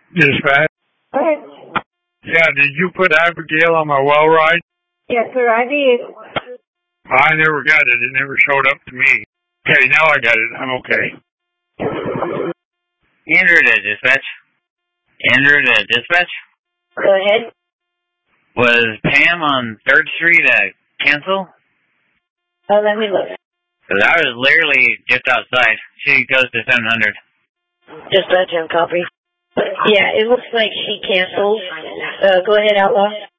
Dispatch? Okay. Yeah, did you put Abigail on my well ride? Yes, sir, I did. I never got it. It never showed up to me. Okay, now I got it. I'm okay. Andrew to dispatch. Andrew to dispatch. Go ahead. Was Pam on 3rd Street cancel? Let me look. Because I was literally just outside. She goes to 700. Dispatch and copy. Yeah, it looks like she canceled. Go ahead, Outlaw.